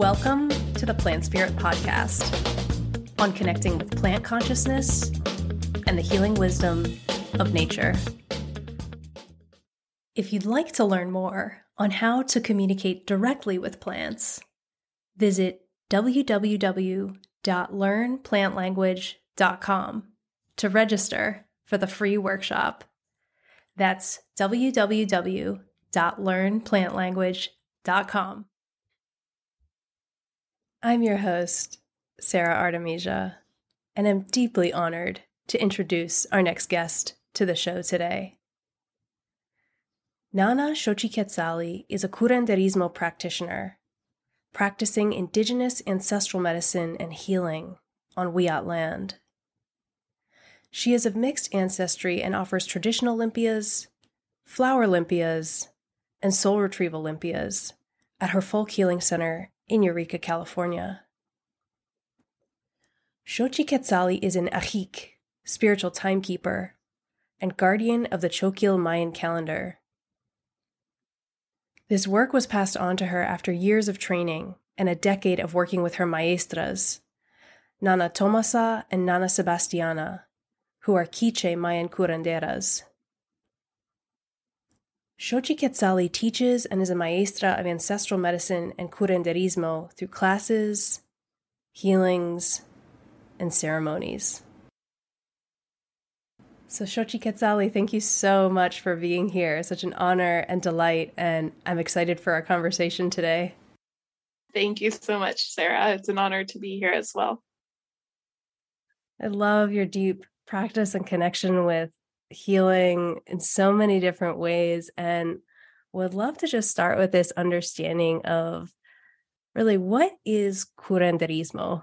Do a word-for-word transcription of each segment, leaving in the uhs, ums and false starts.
Welcome to the Plant Spirit Podcast on connecting with plant consciousness and the healing wisdom of nature. If you'd like to learn more on how to communicate directly with plants, visit w w w dot learn plant language dot com to register for the free workshop. That's w w w dot learn plant language dot com. I'm your host, Sarah Artemisia, and I'm deeply honored to introduce our next guest to the show today. Nana Xochiquetzali is a curanderismo practitioner, practicing indigenous ancestral medicine and healing on Wiyot land. She is of mixed ancestry and offers traditional limpias, flower limpias, and soul retrieval limpias at her folk healing center in Eureka, California. Xochiquetzali is an Ajik, spiritual timekeeper, and guardian of the Choquil Mayan calendar. This work was passed on to her after years of training and a decade of working with her maestras, Nana Tomasa and Nana Sebastiana, who are Quiche Mayan curanderas. Xochiquetzali teaches and is a maestra of ancestral medicine and curanderismo through classes, healings, and ceremonies. So Xochiquetzali, thank you so much for being here. Such an honor and delight, and I'm excited for our conversation today. Thank you so much, Sarah. It's an honor to be here as well. I love your deep practice and connection with healing in so many different ways, and would love to just start with this understanding of really what is curanderismo?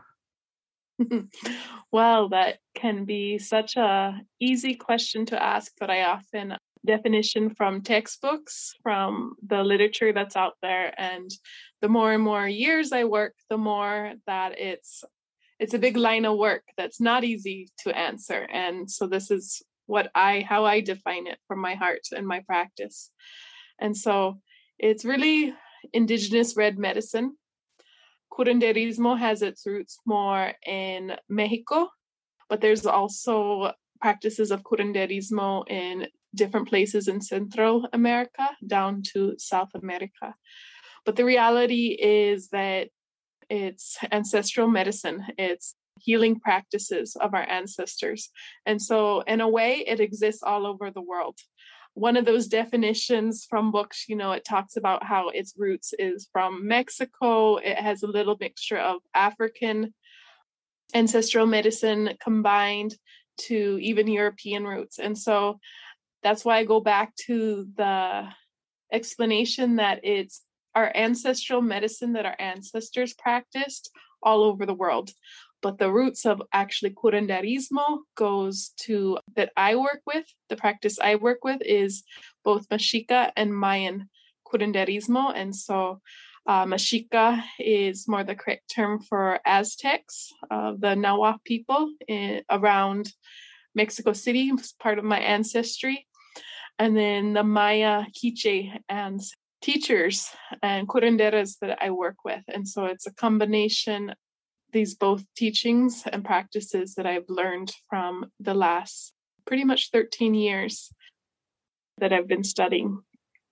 Well, that can be such a easy question to ask, but I often definition from textbooks, from the literature that's out there, and the more and more years I work, the more that it's it's a big line of work that's not easy to answer. And so this is what I how I define it from my heart and my practice. And so it's really indigenous red medicine. Curanderismo has its roots more in Mexico, but there's also practices of curanderismo in different places in Central America down to South America. But the reality is that it's ancestral medicine. It's healing practices of our ancestors. And so in a way, it exists all over the world. One of those definitions from books, you know, it talks about how its roots is from Mexico. It has a little mixture of African ancestral medicine combined to even European roots. And so that's why I go back to the explanation that it's our ancestral medicine that our ancestors practiced all over the world. But the roots of actually curanderismo goes to, that I work with, the practice I work with is both Mexica and Mayan curanderismo. And so uh, Mexica is more the correct term for Aztecs, uh, the Nahua people in, around Mexico City, part of my ancestry. And then the Maya Quiche and teachers and curanderas that I work with. And so it's a combination these both teachings and practices that I've learned from the last pretty much thirteen years that I've been studying.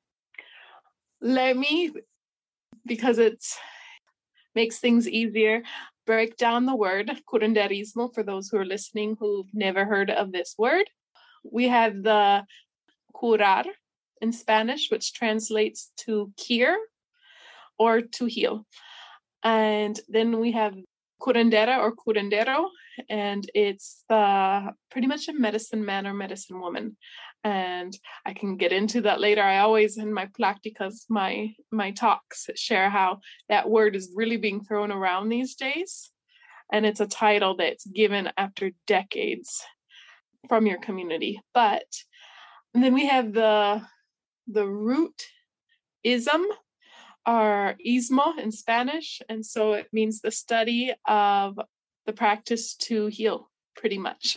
Let me, because it makes things easier, break down the word curanderismo for those who are listening who've never heard of this word. We have the curar in Spanish, which translates to cure or to heal. And then we have curandera or curandero, and it's the pretty much a medicine man or medicine woman. And I can get into that later. I always in my practicas, my my talks share how that word is really being thrown around these days. And it's a title that's given after decades from your community. But and then we have the the root ism, or ismo in Spanish. And so it means the study of the practice to heal, pretty much.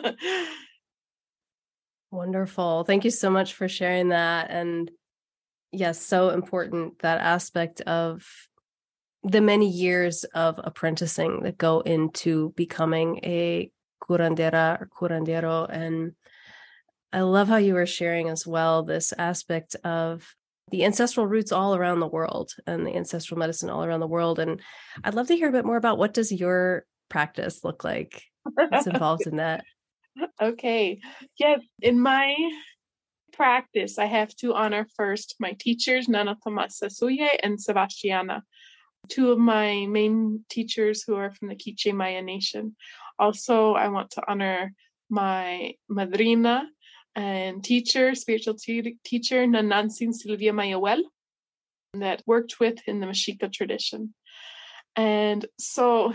Wonderful. Thank you so much for sharing that. And yes, so important, that aspect of the many years of apprenticing that go into becoming a curandera or curandero. And I love how you were sharing as well this aspect of the ancestral roots all around the world and the ancestral medicine all around the world. And I'd love to hear a bit more about what does your practice look like that's involved in that? Okay. Yeah, in my practice, I have to honor first my teachers, Nana Tomasa Suye and Sebastiana, two of my main teachers who are from the Quiche Maya Nation. Also, I want to honor my madrina and teacher, spiritual te- teacher, Nanansin Silvia Mayawel, that worked with in the Mexica tradition. And so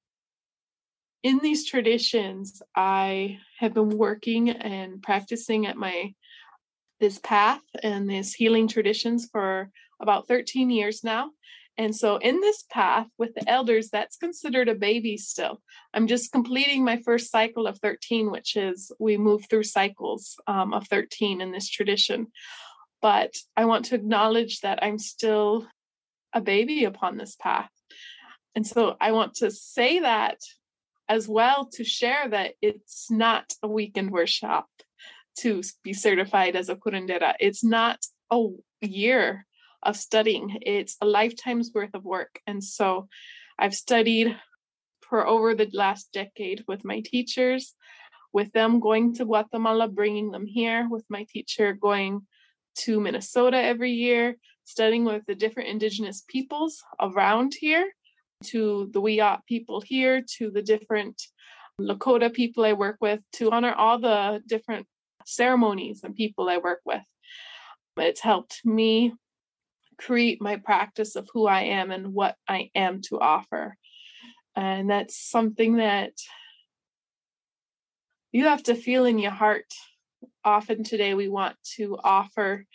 in these traditions, I have been working and practicing at my this path and these healing traditions for about thirteen years now. And so in this path with the elders, that's considered a baby still. I'm just completing my first cycle of thirteen, which is we move through cycles um, of thirteen in this tradition. But I want to acknowledge that I'm still a baby upon this path. And so I want to say that as well, to share that it's not a weekend workshop to be certified as a curandera. It's not a year of studying. It's a lifetime's worth of work. And so I've studied for over the last decade with my teachers, with them going to Guatemala, bringing them here, with my teacher going to Minnesota every year, studying with the different indigenous peoples around here, to the Wiyot people here, to the different Lakota people I work with, to honor all the different ceremonies and people I work with. It's helped me create my practice of who I am and what I am to offer. And that's something that you have to feel in your heart. Often today we want to offer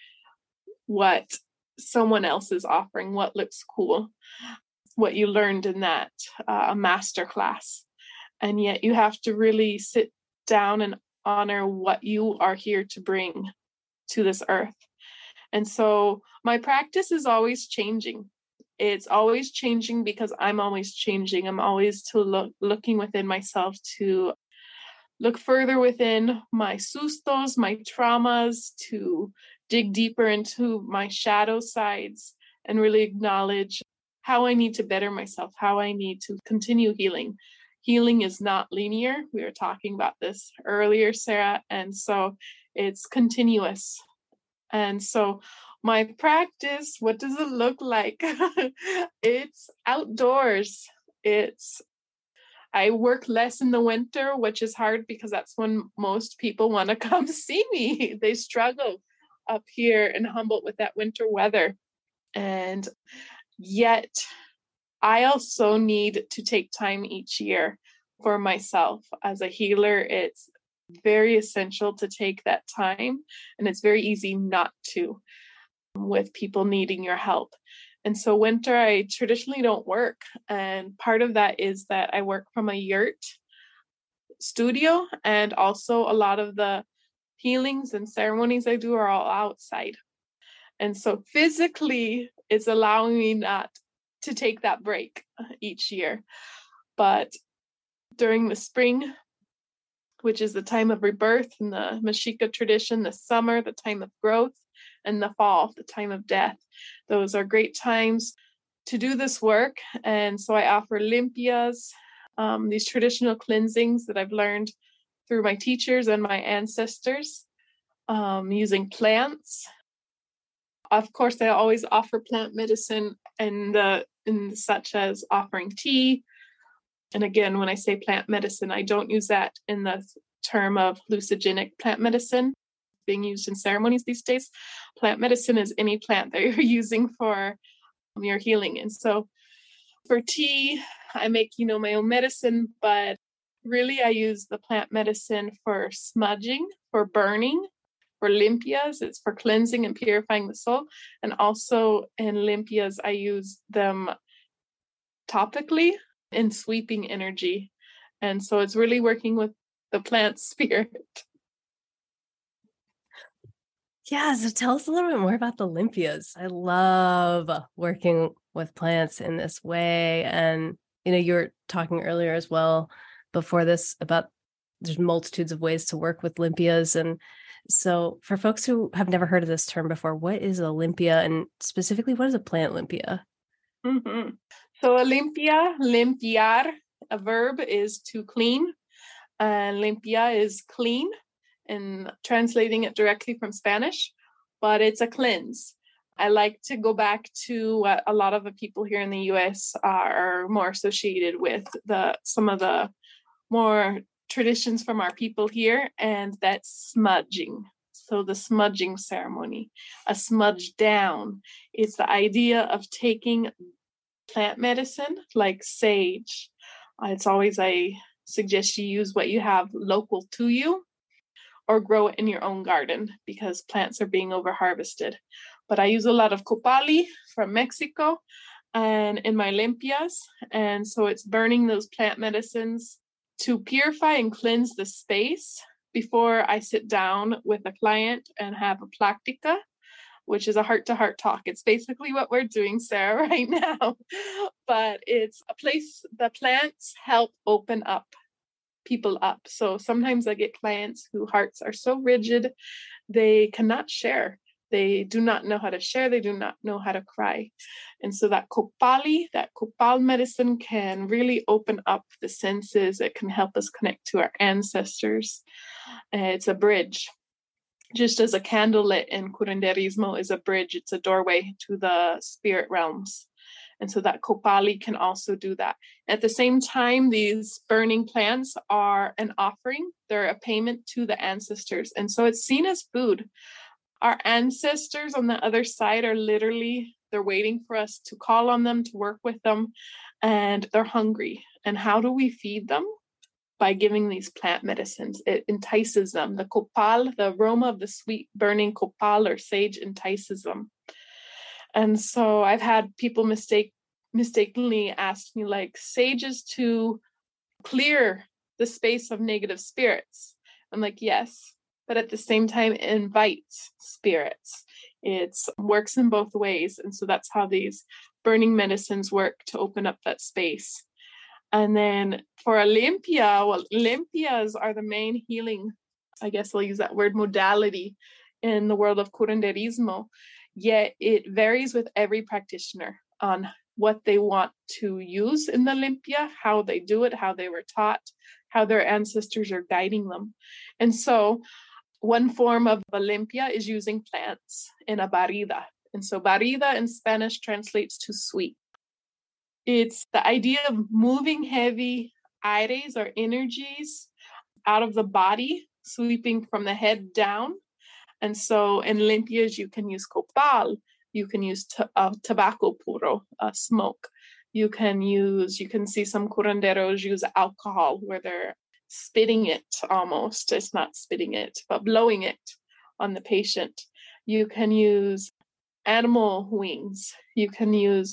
what someone else is offering, what looks cool, what you learned in that uh, master class. And yet you have to really sit down and honor what you are here to bring to this earth. And so my practice is always changing. It's always changing because I'm always changing. I'm always to look looking within myself, to look further within my sustos, my traumas, to dig deeper into my shadow sides and really acknowledge how I need to better myself, how I need to continue healing. Healing is not linear. We were talking about this earlier, Sarah. And so it's continuous. And so my practice, what does it look like? It's outdoors. It's I work less in the winter, which is hard because that's when most people want to come see me. They struggle up here in Humboldt with that winter weather. And yet I also need to take time each year for myself. As a healer, it's very essential to take that time, and it's very easy not to with people needing your help. And so winter, I traditionally don't work. And part of that is that I work from a yurt studio, and also a lot of the healings and ceremonies I do are all outside. And so physically, it's allowing me not to take that break each year. But during the spring, which is the time of rebirth in the Mexica tradition, the summer, the time of growth, and the fall, the time of death, those are great times to do this work. And so I offer limpias, um, these traditional cleansings that I've learned through my teachers and my ancestors, um, using plants. Of course, I always offer plant medicine, and uh, in such as offering tea. And again, when I say plant medicine, I don't use that in the term of hallucinogenic plant medicine being used in ceremonies these days. Plant medicine is any plant that you're using for your healing. And so for tea, I make, you know, my own medicine, but really I use the plant medicine for smudging, for burning, for limpias. It's for cleansing and purifying the soul. And also in limpias, I use them topically in sweeping energy. And so it's really working with the plant spirit. Yeah, so tell us a little bit more about the limpias. I love working with plants in this way. And, you know, you were talking earlier as well before this about there's multitudes of ways to work with limpias. And so for folks who have never heard of this term before, what is a limpia, and specifically what is a plant limpia? Mm-hmm. So a limpia, limpiar, a verb is to clean, and limpia is clean, and translating it directly from Spanish, but it's a cleanse. I like to go back to what a lot of the people here in the U S are more associated with, the some of the more traditions from our people here, and that's smudging. So the smudging ceremony, a smudge down. It's the idea of taking plant medicine like sage. Uh, it's always, I suggest you use what you have local to you or grow it in your own garden because plants are being over harvested. But I use a lot of copali from Mexico and in my limpias. And so it's burning those plant medicines to purify and cleanse the space before I sit down with a client and have a plática, which is a heart-to-heart talk. It's basically what we're doing, Sarah, right now. But it's a place, the plants help open up people up. So sometimes I get clients whose hearts are so rigid, they cannot share. They do not know how to share. They do not know how to cry. And so that copali, that copal medicine can really open up the senses. It can help us connect to our ancestors. Uh, it's a bridge. Just as a candle lit in curanderismo is a bridge, it's a doorway to the spirit realms. And so that copali can also do that. At the same time, these burning plants are an offering. They're a payment to the ancestors. And so it's seen as food. Our ancestors on the other side are literally, they're waiting for us to call on them, to work with them, and they're hungry. And how do we feed them? By giving these plant medicines. It entices them. The copal, the aroma of the sweet burning copal or sage entices them. And so I've had people mistake mistakenly ask me, like, sage is to clear the space of negative spirits. I'm like, yes, but at the same time, it invites spirits. It works in both ways. And so that's how these burning medicines work, to open up that space. And then for a limpia, well, limpias are the main healing, I guess I'll use that word, modality in the world of curanderismo. Yet it varies with every practitioner on what they want to use in the limpia, how they do it, how they were taught, how their ancestors are guiding them. And so one form of a limpia is using plants in a barrida. And so barrida in Spanish translates to sweep. It's the idea of moving heavy aires or energies out of the body, sweeping from the head down. And so in limpias, you can use copal, you can use t- uh, tobacco puro, uh, smoke. You can use, you can see some curanderos use alcohol where they're spitting it almost. It's not spitting it, but blowing it on the patient. You can use animal wings. You can use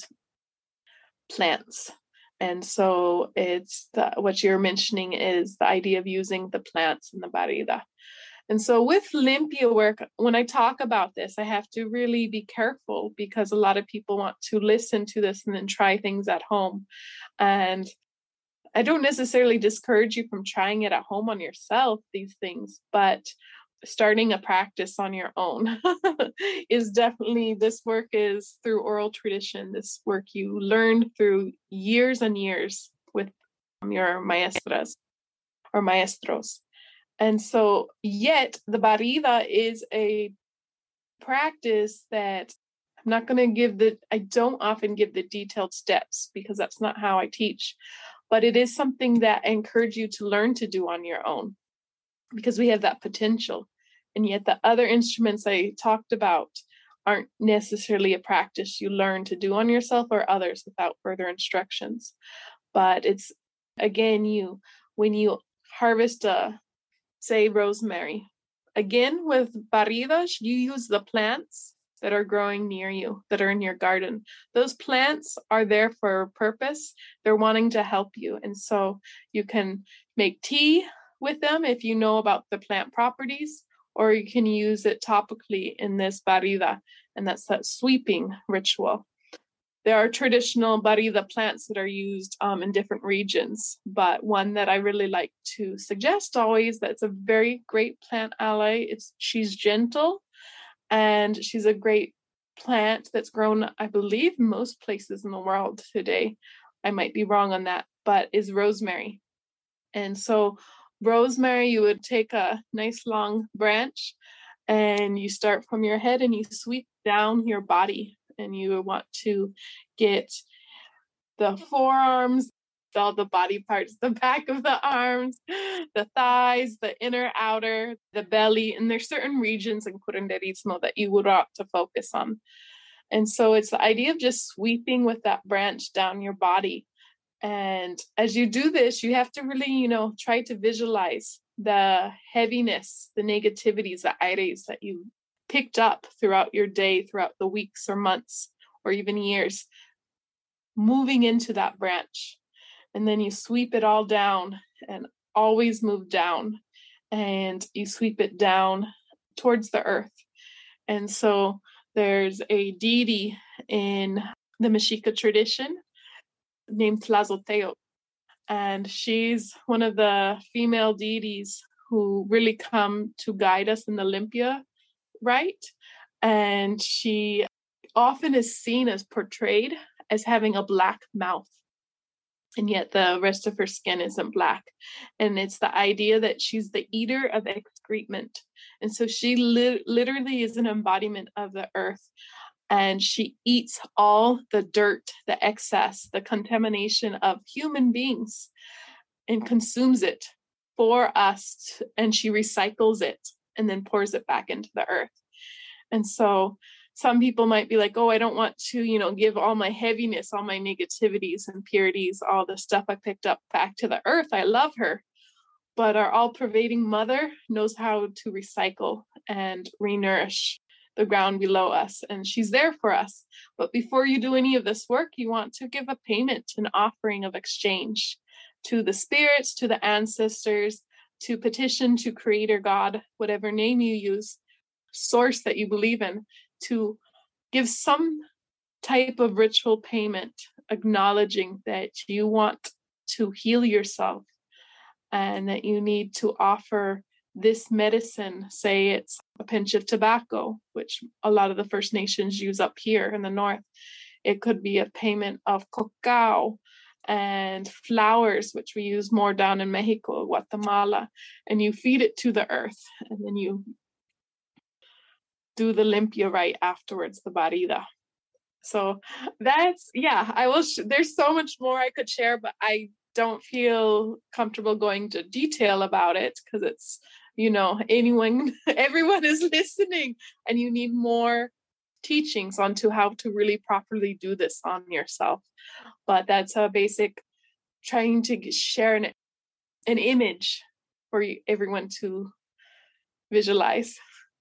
plants. And so it's the, what you're mentioning is the idea of using the plants in the barrida. And so with limpia work, when I talk about this, I have to really be careful because a lot of people want to listen to this and then try things at home. And I don't necessarily discourage you from trying it at home on yourself, these things, but starting a practice on your own is definitely, this work is through oral tradition. This work you learned through years and years with your maestras or maestros. And so yet the barrida is a practice that I'm not going to give the, I don't often give the detailed steps because that's not how I teach, but it is something that I encourage you to learn to do on your own because we have that potential. And yet the other instruments I talked about aren't necessarily a practice you learn to do on yourself or others without further instructions. But it's, again, you, when you harvest a, say, rosemary, again, with barridas, you use the plants that are growing near you, that are in your garden. Those plants are there for a purpose. They're wanting to help you. And so you can make tea with them if you know about the plant properties, or you can use it topically in this barrida, and that's that sweeping ritual. there are traditional barida plants that are used um, in different regions, but one that I really like to suggest always that's a very great plant ally. It's she's gentle, and she's a great plant that's grown, I believe, most places in the world today. I might be wrong on that, but is rosemary. And so rosemary, you would take a nice long branch and you start from your head and you sweep down your body, and you want to get the forearms, all the body parts, the back of the arms, the thighs, the inner, outer, the belly. And there's certain regions in curanderismo that you would want to focus on. And so it's the idea of just sweeping with that branch down your body. And as you do this, you have to really, you know, try to visualize the heaviness, the negativities, the aires that you picked up throughout your day, throughout the weeks or months or even years, moving into that branch. And then you sweep it all down and always move down, and you sweep it down towards the earth. And so there's a deity in the Mexica tradition named Tlazolteo, and she's one of the female deities who really come to guide us in the limpia rite. And she often is seen as portrayed as having a black mouth, and yet the rest of her skin isn't black. And it's the idea that she's the eater of excrement. And so she li- literally is an embodiment of the earth. And she eats all the dirt, the excess, the contamination of human beings and consumes it for us. And she recycles it and then pours it back into the earth. And so some people might be like, oh, I don't want to, you know, give all my heaviness, all my negativities and purities, all the stuff I picked up back to the earth. I love her. But our all-pervading mother knows how to recycle and re-nourish the ground below us. And she's there for us. But before you do any of this work, you want to give a payment, an offering of exchange to the spirits, to the ancestors, to petition to Creator God, whatever name you use, source that you believe in, to give some type of ritual payment, acknowledging that you want to heal yourself and that you need to offer this medicine. Say it's a pinch of tobacco, which a lot of the First Nations use up here in the north. It could be a payment of cacao and flowers, which we use more down in Mexico, Guatemala, and you feed it to the earth, and then you do the limpia rite afterwards, the barida. So that's, yeah, I will, sh- there's so much more I could share, but I don't feel comfortable going to detail about it because it's, you know, anyone, everyone is listening, and you need more teachings onto how to really properly do this on yourself. But that's a basic, trying to share an, an image for you, everyone to visualize.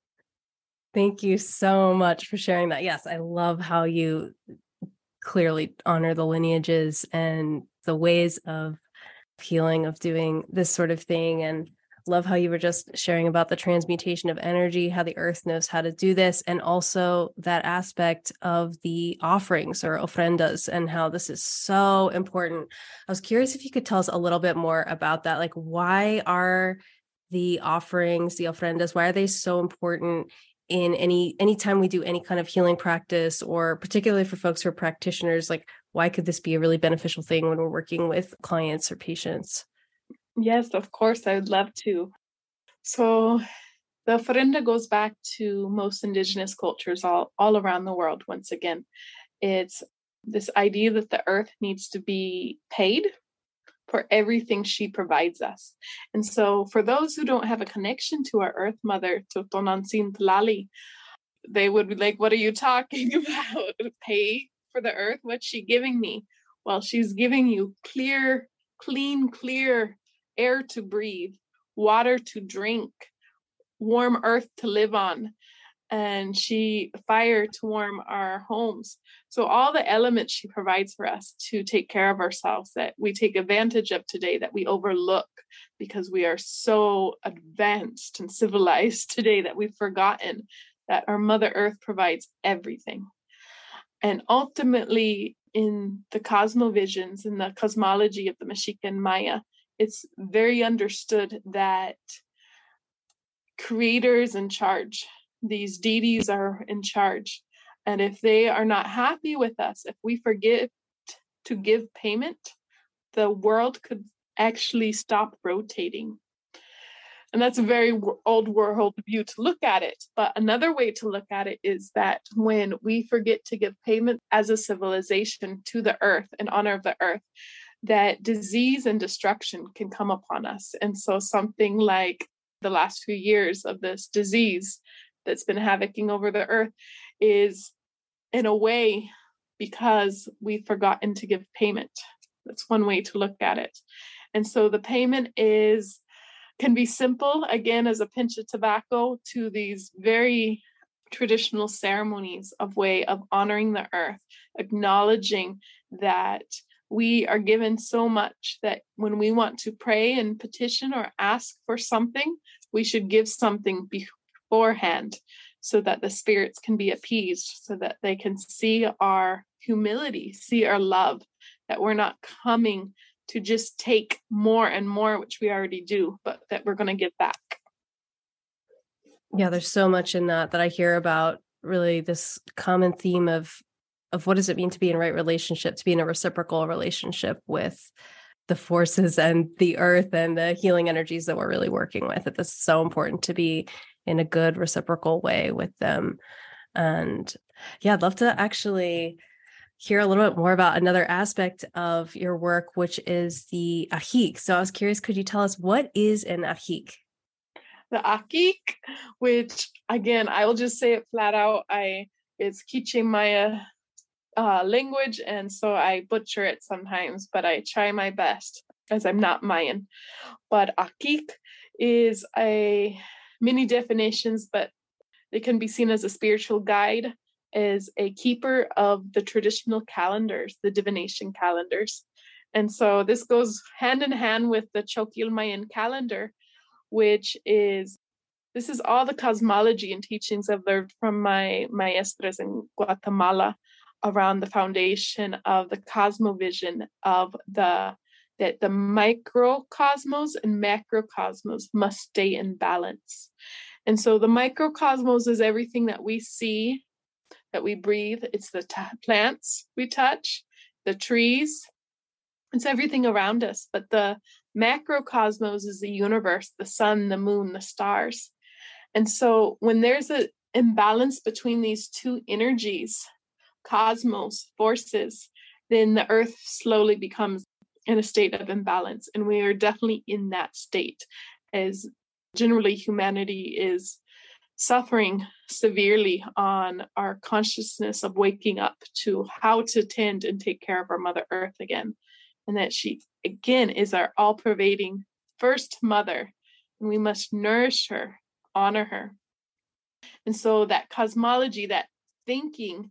Thank you so much for sharing that. Yes, I love how you clearly honor the lineages and the ways of healing, of doing this sort of thing. And love how you were just sharing about the transmutation of energy, how the earth knows how to do this, and also that aspect of the offerings or ofrendas and how this is so important. I was curious if you could tell us a little bit more about that. Like, why are the offerings, the ofrendas, why are they so important in any anytime we do any kind of healing practice, or particularly for folks who are practitioners? Like, why could this be a really beneficial thing when we're working with clients or patients? Yes, of course, I would love to. So the ofrenda goes back to most indigenous cultures all, all around the world. Once again, it's this idea that the earth needs to be paid for everything she provides us. And so for those who don't have a connection to our earth mother, to Tonantzin Tlali, they would be like, what are you talking about? Pay for the earth? What's she giving me? Well, she's giving you clear, clean, clear air to breathe, water to drink, warm earth to live on, and she fire to warm our homes. So all the elements she provides for us to take care of ourselves that we take advantage of today, that we overlook because we are so advanced and civilized today that we've forgotten that our Mother Earth provides everything. And ultimately, in the cosmovisions, in the cosmology of the Mexica and Maya, it's very understood that creators in charge, these deities are in charge. And if they are not happy with us, if we forget to give payment, the world could actually stop rotating. And that's a very old world view to look at it. But another way to look at it is that when we forget to give payment as a civilization to the earth, in honor of the earth, that disease and destruction can come upon us. And so something like the last few years of this disease that's been havocing over the earth is, in a way, because we've forgotten to give payment. That's one way to look at it. And so the payment is can be simple, again, as a pinch of tobacco, to these very traditional ceremonies of way of honoring the earth, acknowledging that we are given so much that when we want to pray and petition or ask for something, we should give something beforehand so that the spirits can be appeased, so that they can see our humility, see our love, that we're not coming to just take more and more, which we already do, but that we're going to give back. Yeah, there's so much in that that I hear about, really this common theme of of what does it mean to be in right relationship, to be in a reciprocal relationship with the forces and the earth and the healing energies that we're really working with. It's so important to be in a good reciprocal way with them. And yeah, I'd love to actually hear a little bit more about another aspect of your work, which is the Ajik. So I was curious, could you tell us what is an Ajik? The Ajik, which again, I will just say it flat out, I it's Quiche Maya uh, language, and so I butcher it sometimes, but I try my best as I'm not Mayan. But Ajik is a many definitions, but it can be seen as a spiritual guide, as a keeper of the traditional calendars, the divination calendars. And so this goes hand in hand with the Choquil Mayan calendar, which is, this is all the cosmology and teachings I've learned from my maestras in Guatemala around the foundation of the cosmovision of the, that the microcosmos and macrocosmos must stay in balance. And so the microcosmos is everything that we see, that we breathe. It's the t- plants we touch, the trees, it's everything around us. But the macrocosmos is the universe, the sun, the moon, the stars. And so when there's an imbalance between these two energies, cosmos, forces, then the earth slowly becomes in a state of imbalance. And we are definitely in that state, as generally humanity is suffering severely on our consciousness of waking up to how to tend and take care of our Mother Earth again. And that she, again, is our all-pervading first mother. And we must nourish her, honor her. And so that cosmology, that thinking,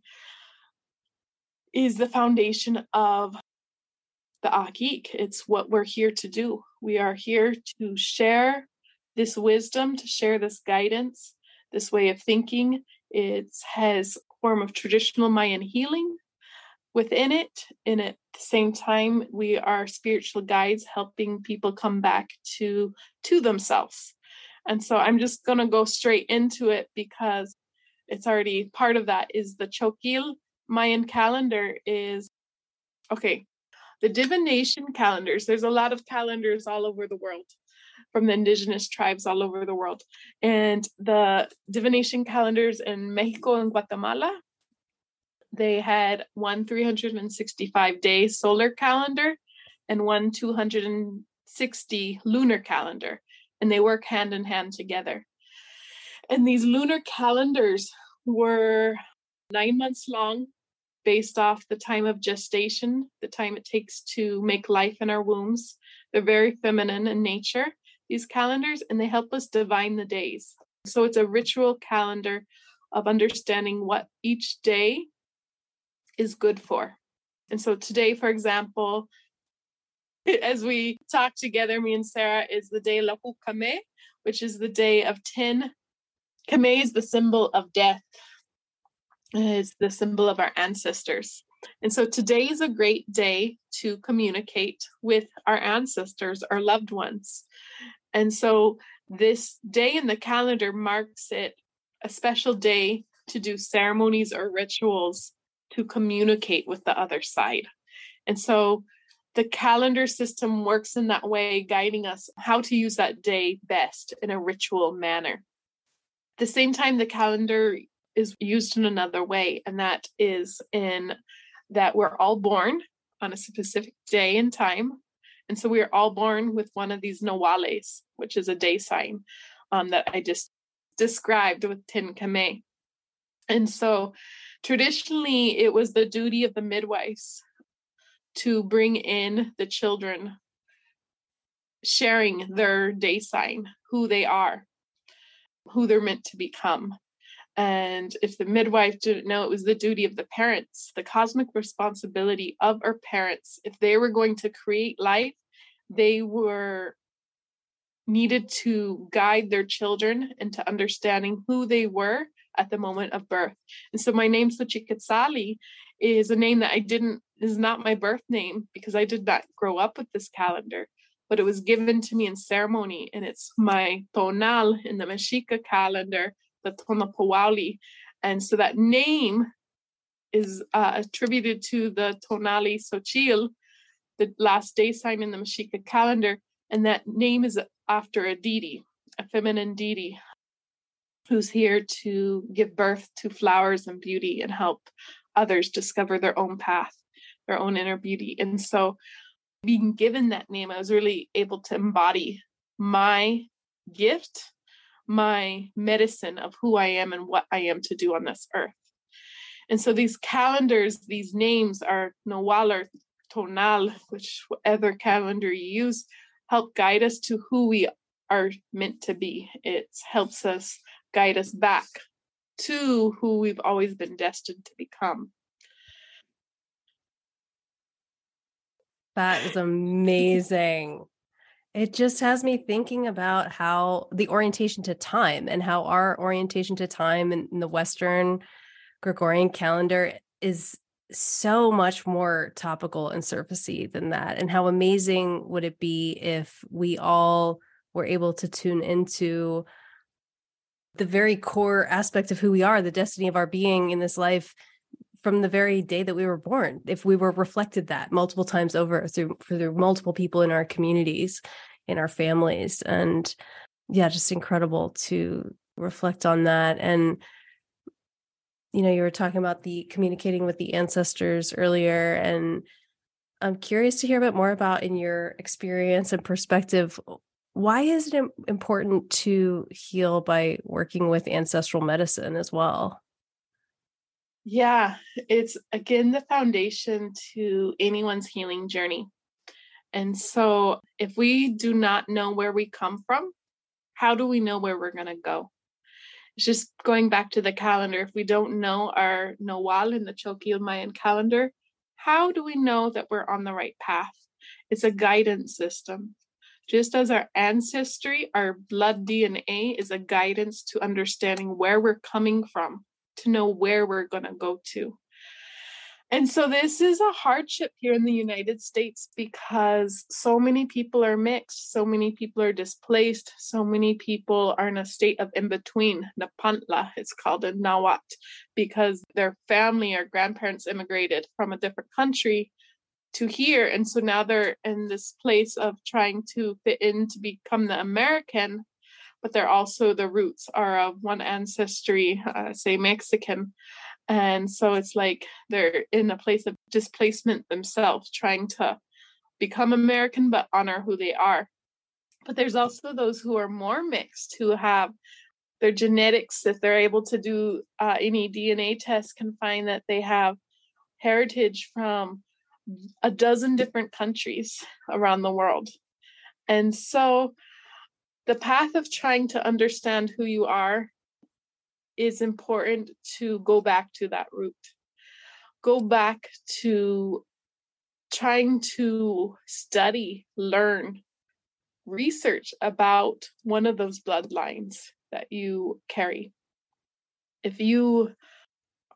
is the foundation of the Ajik. It's what we're here to do. We are here to share this wisdom, to share this guidance, this way of thinking. It has a form of traditional Mayan healing within it. And at the same time, we are spiritual guides helping people come back to, to themselves. And so I'm just going to go straight into it because it's already part of that is the Choquil Mayan calendar is, okay, the divination calendars. There's a lot of calendars all over the world from the indigenous tribes all over the world. And the divination calendars in Mexico and Guatemala, they had one three hundred sixty-five day solar calendar and one two hundred sixty lunar calendar. And they work hand in hand together. And these lunar calendars were nine months long, based off the time of gestation, the time it takes to make life in our wombs. They're very feminine in nature, these calendars, and they help us divine the days. So it's a ritual calendar of understanding what each day is good for. And so today, for example, as we talk together, me and Sarah, is the day Lahu Kame, which is the day of ten. Kame is the symbol of death. It's the symbol of our ancestors. And so today is a great day to communicate with our ancestors, our loved ones. And so this day in the calendar marks it a special day to do ceremonies or rituals to communicate with the other side. And so the calendar system works in that way, guiding us how to use that day best in a ritual manner. At the same time, the calendar is used in another way, and that is in that we're all born on a specific day and time. And so we are all born with one of these nawales, which is a day sign um, that I just described with Tin Kame. And so traditionally, it was the duty of the midwives to bring in the children, sharing their day sign, who they are, who they're meant to become. And if the midwife didn't know, it was the duty of the parents, the cosmic responsibility of our parents. If they were going to create life, they were needed to guide their children into understanding who they were at the moment of birth. And so my name, Xochiquetzali, is a name that I didn't, is not my birth name because I did not grow up with this calendar, but it was given to me in ceremony. And it's my tonal in the Mexica calendar, the Tonapowali. And so that name is uh, attributed to the Tonali Xochitl, the last day sign in the Mexica calendar. And that name is after a deity, a feminine deity, who's here to give birth to flowers and beauty and help others discover their own path, their own inner beauty. And so being given that name, I was really able to embody my gift, my medicine of who I am and what I am to do on this earth. And so these calendars, these names are Nawal or Tonal, which whatever calendar you use, help guide us to who we are meant to be. It helps us guide us back to who we've always been destined to become. That is amazing. It just has me thinking about how the orientation to time and how our orientation to time in, in the Western Gregorian calendar is so much more topical and surfacey than that. And how amazing would it be if we all were able to tune into the very core aspect of who we are, the destiny of our being in this life from the very day that we were born, if we were reflected that multiple times over through, through multiple people in our communities, in our families. And yeah, just incredible to reflect on that. And, you know, you were talking about the communicating with the ancestors earlier, and I'm curious to hear a bit more about, in your experience and perspective, why is it important to heal by working with ancestral medicine as well? Yeah, it's again the foundation to anyone's healing journey. And so if we do not know where we come from, how do we know where we're going to go? It's just going back to the calendar. If we don't know our Nawal in the Choquil Mayan calendar, how do we know that we're on the right path? It's a guidance system. Just as our ancestry, our blood D N A is a guidance to understanding where we're coming from, to know where we're going to go to. And so this is a hardship here in the United States because so many people are mixed, so many people are displaced, so many people are in a state of in-between. Napantla, it's called in Nawat, because their family or grandparents immigrated from a different country to here. And so now they're in this place of trying to fit in to become the American, but they're also, the roots are of one ancestry, uh, say Mexican. And so it's like they're in a place of displacement themselves, trying to become American, but honor who they are. But there's also those who are more mixed, who have their genetics, if they're able to do uh, any D N A test, can find that they have heritage from a dozen different countries around the world. And so the path of trying to understand who you are is important, to go back to that root. Go back to trying to study, learn, research about one of those bloodlines that you carry. If you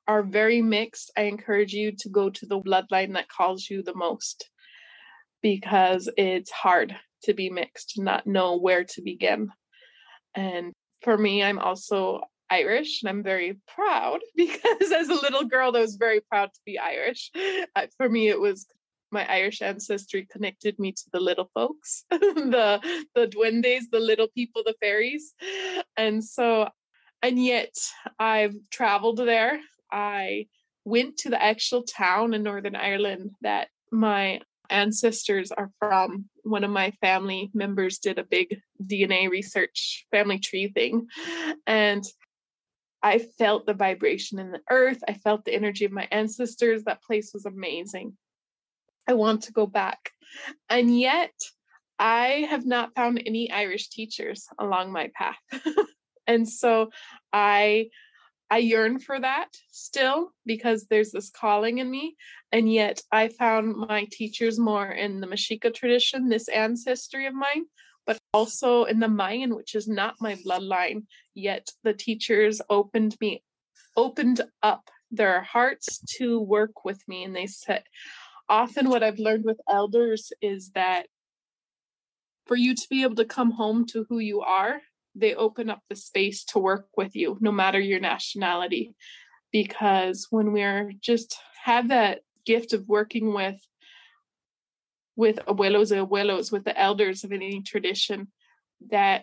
are very mixed, I encourage you to go to the bloodline that calls you the most, because it's hard to be mixed, to not know where to begin. And for me, I'm also Irish, and I'm very proud because as a little girl, I was very proud to be Irish. Uh, for me, it was my Irish ancestry connected me to the little folks, the the duendes, the little people, the fairies. And so, and yet I've traveled there. I went to the actual town in Northern Ireland that my ancestors are from. One of my family members did a big D N A research family tree thing. And I felt the vibration in the earth. I felt the energy of my ancestors. That place was amazing. I want to go back. And yet I have not found any Irish teachers along my path. And so I I yearn for that still, because there's this calling in me. And yet I found my teachers more in the Mexica tradition, this ancestry of mine, but also in the Mayan, which is not my bloodline. Yet the teachers opened me, opened up their hearts to work with me. And they said, often what I've learned with elders is that for you to be able to come home to who you are, they open up the space to work with you, no matter your nationality. Because when we're just have that gift of working with with abuelos and abuelos, with the elders of any tradition, that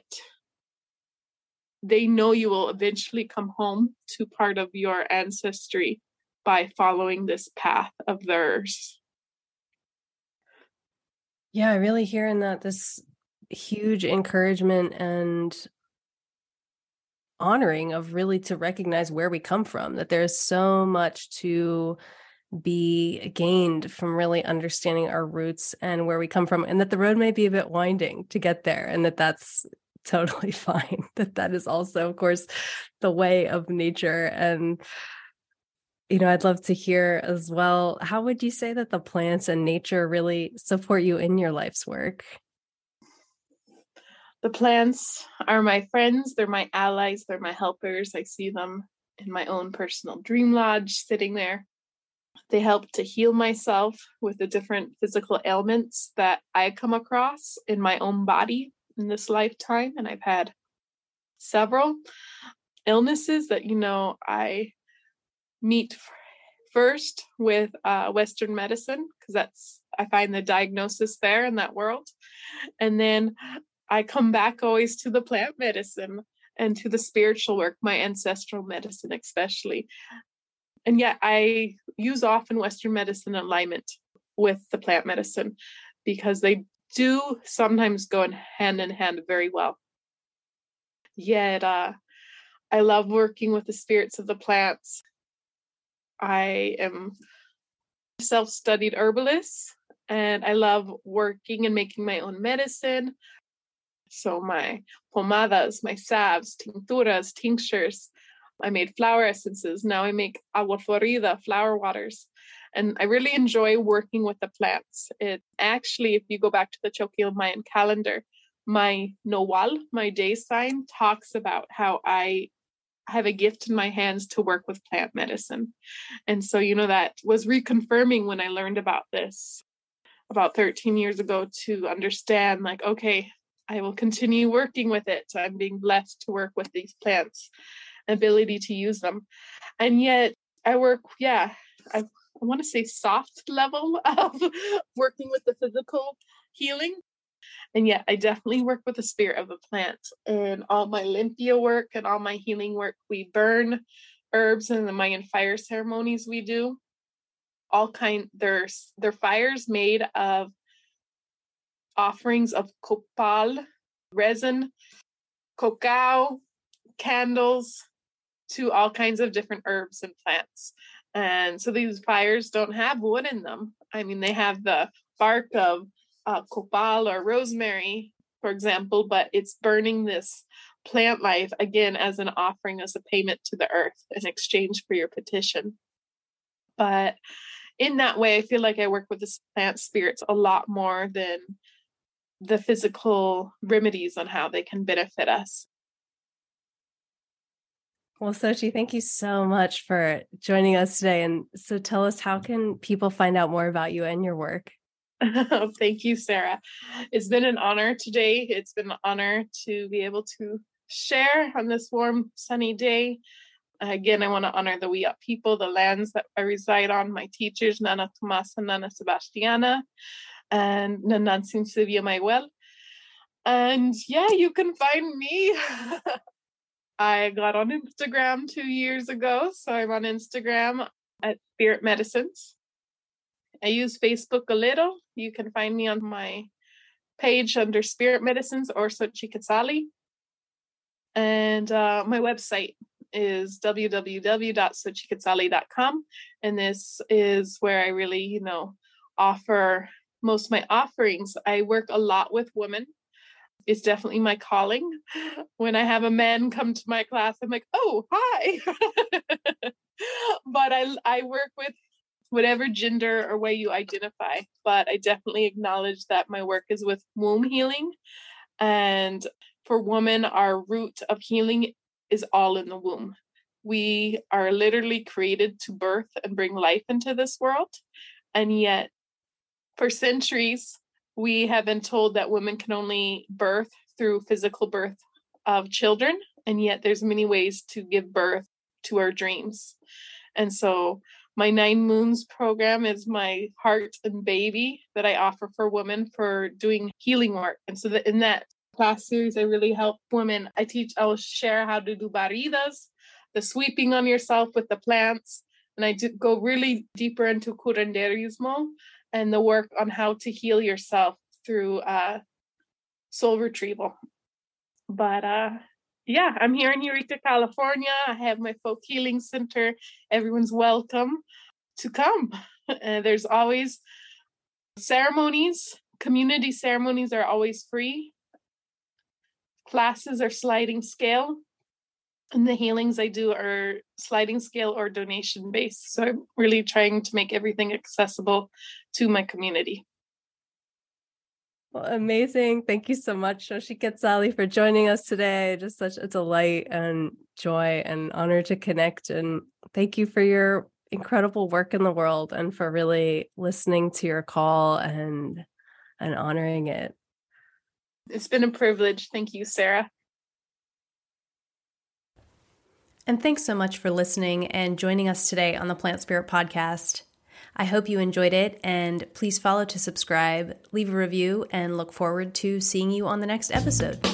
they know you will eventually come home to part of your ancestry by following this path of theirs. Yeah, I really hear in that this huge encouragement and honoring of really to recognize where we come from, that there's so much to be gained from really understanding our roots and where we come from, and that the road may be a bit winding to get there, and that that's totally fine. That that is also, of course, the way of nature. And you know, I'd love to hear as well, how would you say that the plants and nature really support you in your life's work? The plants are my friends. They're my allies. They're my helpers. I see them in my own personal dream lodge sitting there. They help to heal myself with the different physical ailments that I come across in my own body in this lifetime. And I've had several illnesses that, you know, I meet first with uh, Western medicine, because that's, I find the diagnosis there in that world. And then I come back always to the plant medicine and to the spiritual work, my ancestral medicine especially. And yet I use often Western medicine alignment with the plant medicine, because they do sometimes go in hand in hand very well. Yet uh, I love working with the spirits of the plants. I am a self-studied herbalist, and I love working and making my own medicine. So my pomadas, my salves, tincturas, tinctures. I made flower essences. Now I make agua florida, flower waters. And I really enjoy working with the plants. It actually, if you go back to the Chokil Mayan calendar, my Noal, my day sign, talks about how I have a gift in my hands to work with plant medicine. And so, you know, that was reconfirming when I learned about this about thirteen years ago, to understand, like, okay, I will continue working with it. So I'm being blessed to work with these plants, ability to use them. And yet I work, yeah, I, I want to say soft level of working with the physical healing. And yet I definitely work with the spirit of the plant. And all my limpia work and all my healing work, we burn herbs in the Mayan fire ceremonies we do. All kind, there's they're fires made of offerings of copal, resin, cacao, candles, to all kinds of different herbs and plants. And so these fires don't have wood in them. I mean, they have the bark of uh, copal or rosemary, for example, but it's burning this plant life again as an offering, as a payment to the earth in exchange for your petition. But in that way, I feel like I work with the plant spirits a lot more than the physical remedies on how they can benefit us. Well, Xochitl, thank you so much for joining us today. And so tell us, how can people find out more about you and your work? Thank you, Sarah. It's been an honor today. It's been an honor to be able to share on this warm, sunny day. Again, I want to honor the Wiyot people, the lands that I reside on, my teachers, Nana Tomas and Nana Sebastiana, and Nanansim Sylvia Mayuel. And yeah, you can find me. I got on Instagram two years ago, so I'm on Instagram at Spirit Medicines. I use Facebook a little. You can find me on my page under Spirit Medicines or Xochitl Quetzali. And uh, my website is w w w dot xochitl quetzali dot com. And this is where I really, you know, offer most of my offerings. I work a lot with women. It's definitely my calling. When I have a man come to my class, I'm like, oh, hi. But I, I work with whatever gender or way you identify. But I definitely acknowledge that my work is with womb healing. And for women, our root of healing is all in the womb. We are literally created to birth and bring life into this world. And yet, for centuries, we have been told that women can only birth through physical birth of children. And yet there's many ways to give birth to our dreams. And so my Nine Moons program is my heart and baby that I offer for women for doing healing work. And so that in that class series, I really help women. I teach, I'll share how to do barridas, the sweeping on yourself with the plants. And I do go really deeper into curanderismo and the work on how to heal yourself through uh, soul retrieval. But uh, yeah, I'm here in Eureka, California. I have my folk healing center. Everyone's welcome to come. Uh, there's always ceremonies. Community ceremonies are always free. Classes are sliding scale. And the healings I do are sliding scale or donation based. So I'm really trying to make everything accessible to my community. Well, amazing. Thank you so much, Xochitl Quetzali, for joining us today. Just such a delight and joy and honor to connect. And thank you for your incredible work in the world and for really listening to your call and and honoring it. It's been a privilege. Thank you, Sarah. And thanks so much for listening and joining us today on the Plant Spirit Podcast. I hope you enjoyed it, and please follow to subscribe, leave a review, and look forward to seeing you on the next episode.